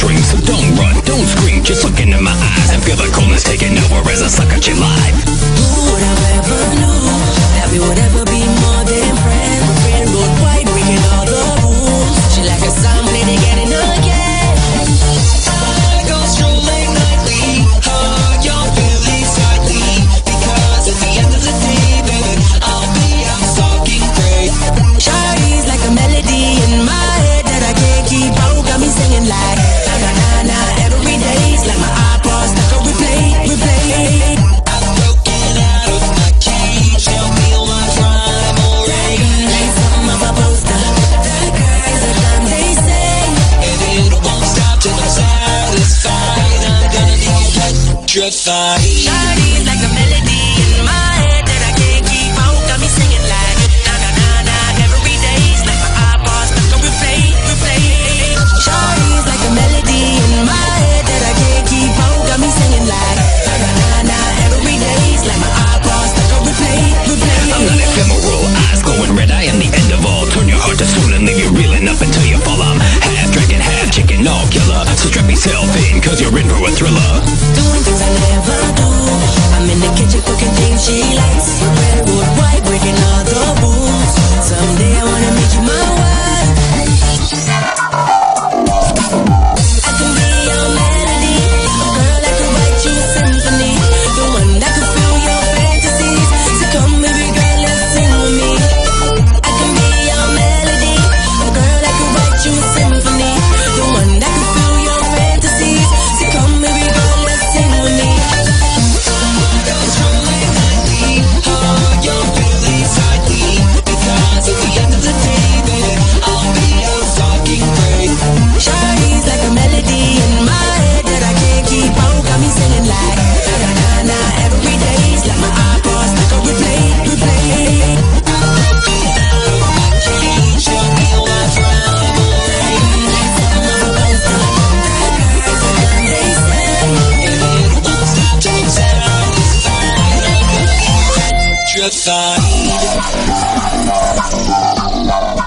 dream, so don't run, don't scream. Just look into my eyes and feel the coolness taking over as I suck at your life. Who would I ever knew that we would ever be more than friends? We're railroad white, breaking all the rules. She like a song when they get it again. I go strolling nightly, hug your belly slightly, because at the end of the day, baby, I'll be out talking great. Shawty's like a melody in my head that I can't keep out. Got me singing like na na na na every day's like my iPod stuck on replay, replay. I've broken out of my cage, now feel my prime already. Like some of a poster, that guy's a damn they say, and it won't stop till I'm satisfied. I'm gonna be petrified. Shawty's like a melody in my head that I can't keep out. Got me singing like na na na na every day's like my iPod stuck on replay, replay. Shawty's like a melody in my head that I can't keep out. Got me singing like na na na na every day's like my iPod stuck on replay, replay. I'm not ephemeral, eyes glowing red, I am the end of all. Turn your heart to stone and leave you reeling up until you fall. I'm half dragon, half chicken, all killer. So strap yourself in, cause you're in for a thriller. Doing things I never do. I'm in the kitchen cooking things she likes. We're railroad white, breaking all the rules. Someday I wanna make you my wife. I can be your melody, a girl that could write you a symphony, the one that could fill your fantasies. So come baby girl, let's sing with me. I can be your melody, a girl that could write you a symphony, the one that could fill your fantasies. So come baby girl, let's sing with me. Your belly slightly, because at the end of the day, baby, I'll be out fucking great. Shawty's like a melody in my head that I can't keep out. Got me singing like na na na na every day's like my iPod stuck on replay, replay. I'm broken out of my cage, you'll feel my prime already. Like some of a poster, that guy's a damn they say, and it won't stop till I'm satisfied. I'm gonna be petrified.